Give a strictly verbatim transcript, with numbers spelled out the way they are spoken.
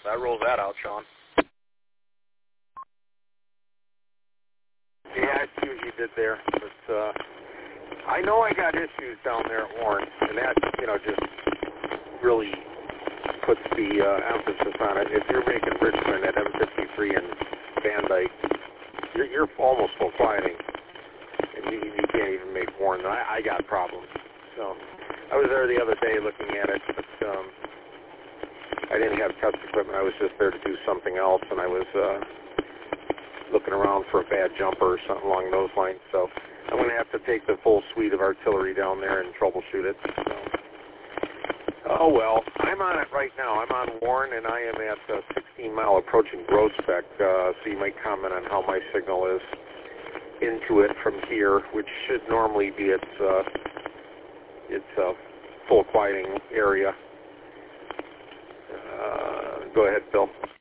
That rules that out, Sean. Yeah, I see what you did there. But uh, I know I got issues down there at Warren, and that, you know, just really puts the uh, emphasis on it. If you're making Richmond at M fifty-three and Van Dyke, you're, you're almost full quieting, and you, you can't even make Warren. I, I got problems. So I was there the other day looking at it, but um, I didn't have test equipment. I was just there to do something else, and I was uh, looking around for a bad jumper or something along those lines. So I'm going to have to take the full suite of artillery down there and troubleshoot it. So. Oh, well, I'm on it right now. I'm on Warren, and I am at uh, sixteen mile approaching Groesbeck, uh, so you might comment on how my signal is into it from here, which should normally be its, uh, its uh, full quieting area. Uh, go ahead, Bill.